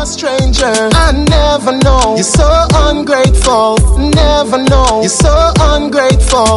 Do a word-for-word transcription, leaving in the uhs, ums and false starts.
stranger. I never know. You're so ungrateful. Never know. You're so ungrateful.